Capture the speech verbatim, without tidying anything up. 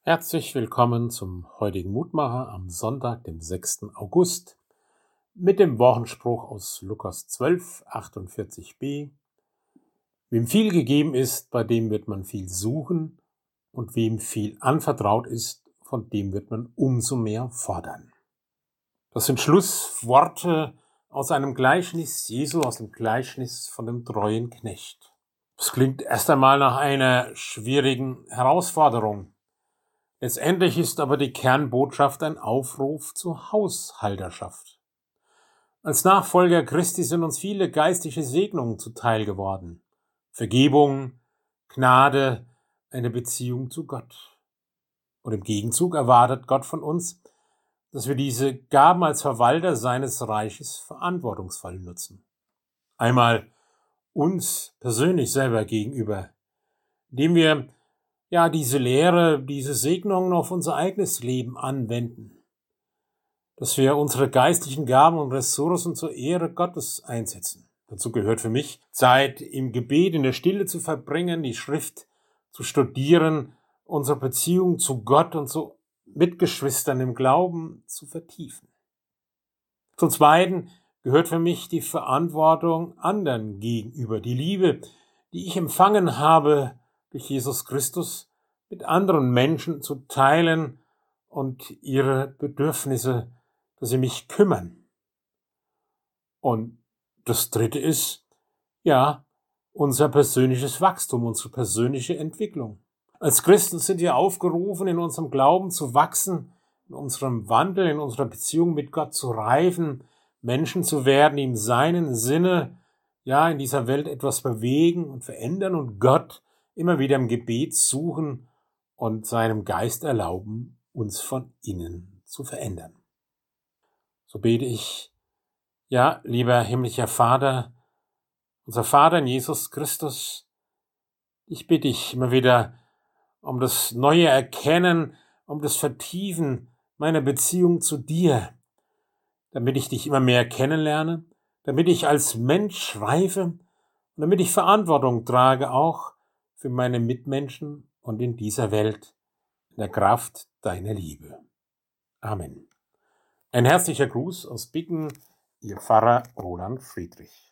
Herzlich willkommen zum heutigen Mutmacher am Sonntag, dem sechsten August, mit dem Wochenspruch aus Lukas zwölf, achtundvierzig b. Wem viel gegeben ist, bei dem wird man viel suchen, und wem viel anvertraut ist, von dem wird man umso mehr fordern. Das sind Schlussworte aus einem Gleichnis Jesu, aus dem Gleichnis von dem treuen Knecht. Das klingt erst einmal nach einer schwierigen Herausforderung. Letztendlich ist aber die Kernbotschaft ein Aufruf zur Haushalterschaft. Als Nachfolger Christi sind uns viele geistliche Segnungen zuteil geworden. Vergebung, Gnade, eine Beziehung zu Gott. Und im Gegenzug erwartet Gott von uns, dass wir diese Gaben als Verwalter seines Reiches verantwortungsvoll nutzen. Einmal uns persönlich selber gegenüber, indem wir ja diese Lehre, diese Segnungen auf unser eigenes Leben anwenden, dass wir unsere geistlichen Gaben und Ressourcen zur Ehre Gottes einsetzen. Dazu gehört für mich, Zeit im Gebet, in der Stille zu verbringen, die Schrift zu studieren, unsere Beziehung zu Gott und zu Mitgeschwistern im Glauben zu vertiefen. Zum Zweiten gehört für mich die Verantwortung anderen gegenüber, die Liebe, die ich empfangen habe durch Jesus Christus, mit anderen Menschen zu teilen und ihre Bedürfnisse, dass sie mich kümmern. Und das Dritte ist, ja, unser persönliches Wachstum, unsere persönliche Entwicklung. Als Christen sind wir aufgerufen, in unserem Glauben zu wachsen, in unserem Wandel, in unserer Beziehung mit Gott zu reifen, Menschen zu werden, die in seinem Sinne, ja, in dieser Welt etwas bewegen und verändern und Gott immer wieder im Gebet suchen und seinem Geist erlauben, uns von innen zu verändern. So bete ich, ja, lieber himmlischer Vater, unser Vater in Jesus Christus, ich bitte dich immer wieder um das neue Erkennen, um das Vertiefen meiner Beziehung zu dir, damit ich dich immer mehr kennenlerne, damit ich als Mensch reife und damit ich Verantwortung trage, auch für meine Mitmenschen und in dieser Welt, in der Kraft deiner Liebe. Amen. Ein herzlicher Gruß aus Bitten, Ihr Pfarrer Roland Friedrich.